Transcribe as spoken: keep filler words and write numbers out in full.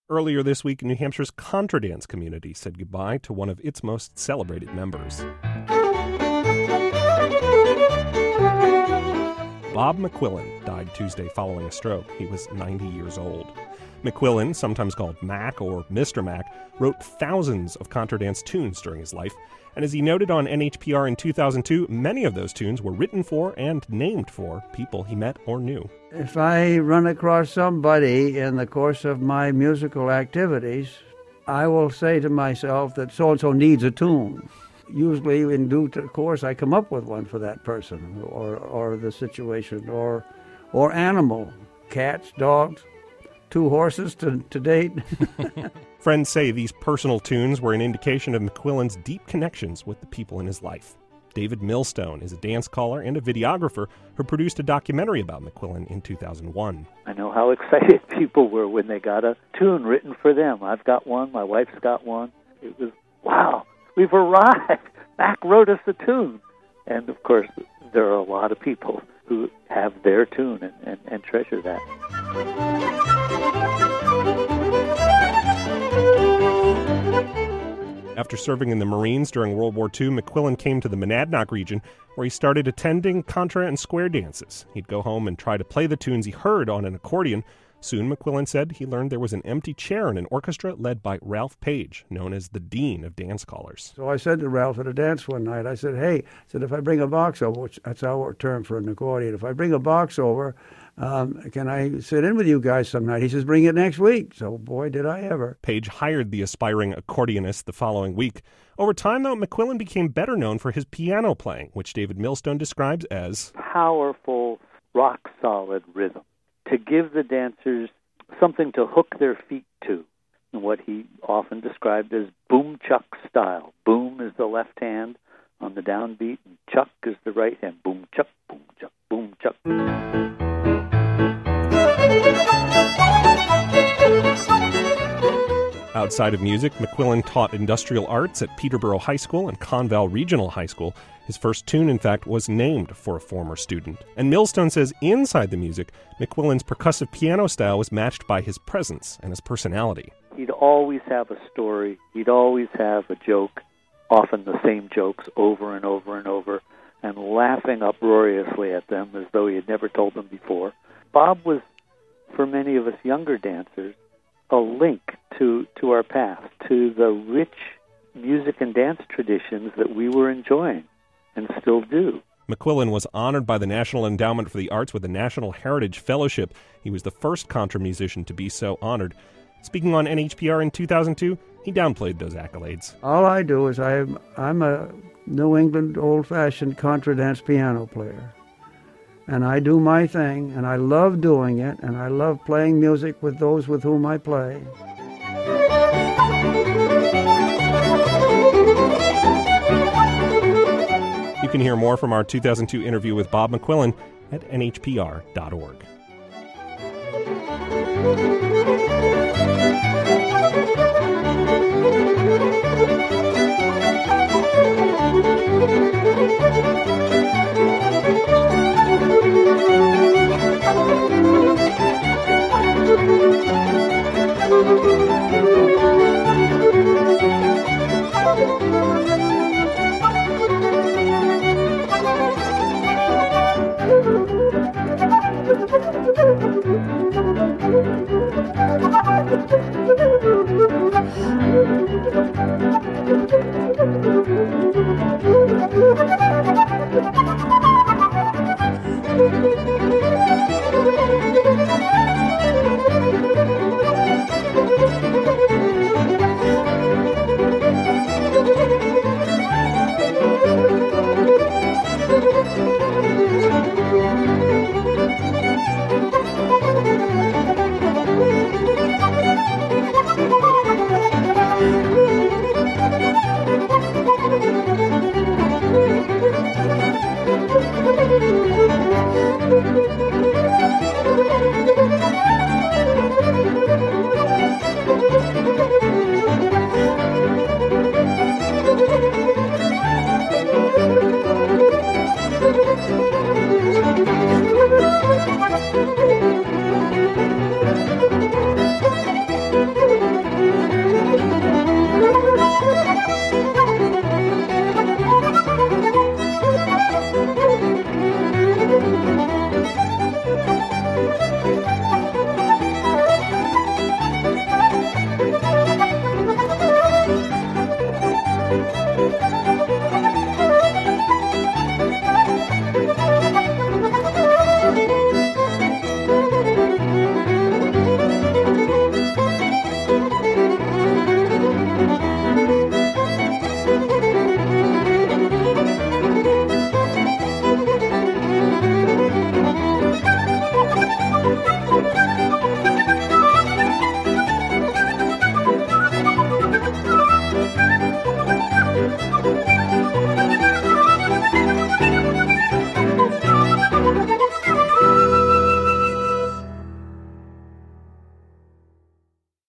Earlier this week, New Hampshire's Contradance community said goodbye to one of its most celebrated members. Bob McQuillan died Tuesday following a stroke. He was ninety years old. McQuillan, sometimes called Mac or Mister Mac, wrote thousands of Contradance tunes during his life, and as he noted on N H P R in two thousand two, many of those tunes were written for and named for people he met or knew. If I run across somebody in the course of my musical activities, I will say to myself that so-and-so needs a tune. Usually in due course I come up with one for that person or, or the situation or, or animal, cats, dogs. Two horses to, to date. Friends say these personal tunes were an indication of McQuillan's deep connections with the people in his life. David Millstone is a dance caller and a videographer who produced a documentary about McQuillan in two thousand one. I know how excited people were when they got a tune written for them. I've got one. My wife's got one. It was, wow, we've arrived. Mac wrote us a tune. And, of course, there are a lot of people who have their tune and, and, and treasure that. After serving in the Marines during World War Two, McQuillan came to the Monadnock region, where he started attending contra and square dances. He'd go home and try to play the tunes he heard on an accordion. Soon, McQuillan said, he learned there was an empty chair in an orchestra led by Ralph Page, known as the Dean of Dance Callers. So I said to Ralph at a dance one night, I said, hey, I said, if I bring a box over, which that's our term for an accordion, if I bring a box over, um, can I sit in with you guys some night? He says, bring it next week. So boy, did I ever. Page hired the aspiring accordionist the following week. Over time, though, McQuillan became better known for his piano playing, which David Millstone describes as powerful, rock-solid rhythm, to give the dancers something to hook their feet to, and what he often described as boom chuck style. Boom is the left hand on the downbeat, and chuck is the right hand. Boom chuck, boom chuck, boom chuck. Outside of music, McQuillan taught industrial arts at Peterborough High School and Conval Regional High School. His first tune, in fact, was named for a former student. And Millstone says inside the music, McQuillan's percussive piano style was matched by his presence and his personality. He'd always have a story. He'd always have a joke, often the same jokes over and over and over, and laughing uproariously at them as though he had never told them before. Bob was, for many of us younger dancers, a link to, to our past, to the rich music and dance traditions that we were enjoying and still do. McQuillan was honored by the National Endowment for the Arts with the National Heritage Fellowship. He was the first contra musician to be so honored. Speaking on N H P R in two thousand two, he downplayed those accolades. All I do is I'm, I'm a New England old-fashioned contra dance piano player. And I do my thing, and I love doing it, and I love playing music with those with whom I play. You can hear more from our two thousand two interview with Bob McQuillan at N H P R dot org.